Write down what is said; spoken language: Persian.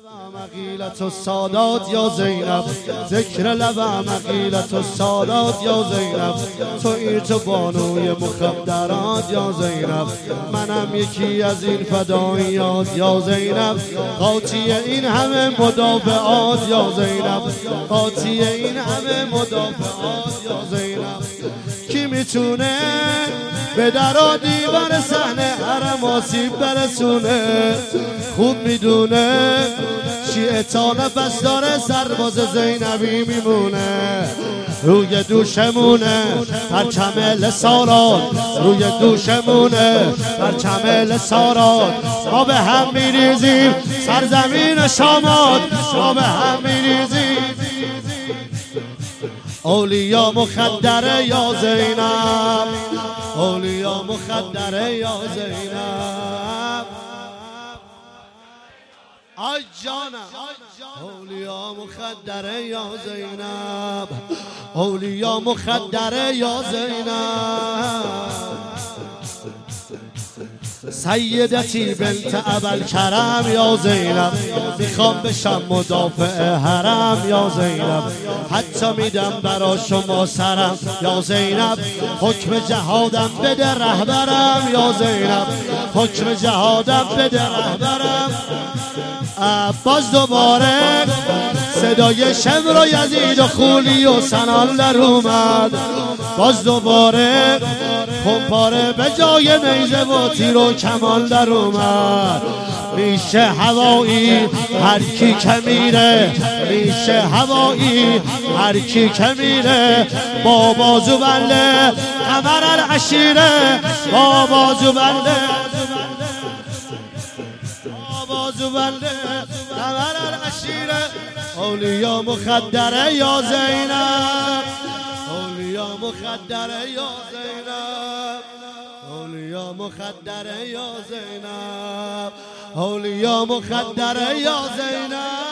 مقیلت و سادات یا زینب، ذکر لبم مقیلت و سادات یا زینب، تو بانوی مخدرات یا زینب، منم یکی از این فداییات یا زینب، قاطی این همه مدافعات یا زینب، قاطی این همه مدافعات یا زینب. کی میتونه به در و دیوار صحنه حرم آسیب برسونه؟ خوب میدونه شیعه تا نفس داره سرباز زینبی میمونه. روی دوشمونه پرچم لسارات، روی دوشمونه پرچم لسارات، ما به هم میریزیم سرزمین شامات، ما به هم میریزیم. اولیا مخدره یا زینب، اولیا مخدره یا زینب، آی جانم اولیا مخدره یا زینب، اولیا مخدره یا زینب. سیدتی بنت ابوالکرم یا زینب، میخوام بشم مدافع حرم یا زینب، حتی میدم برا شما سرم یا زینب، حکم جهادم بده رهبرم یا زینب، حکم جهادم بده رهبرم. باز دوباره صدای شمر و یزید و خولی و سنان در اومد، باز دوباره خمپاره به جای نیزه و تیر و کمان در اومد. میشه هوایی هر کی که میره، میشه هوایی هر کی که میره، با بازو بله قمر العشیره، با بازو بله بازو بله قمر العشیره. اولیا مخدره یا زینب، اولیا مخدره یا زینب، اولیا مخدره یا زینب، اولیا مخدره یا زینب.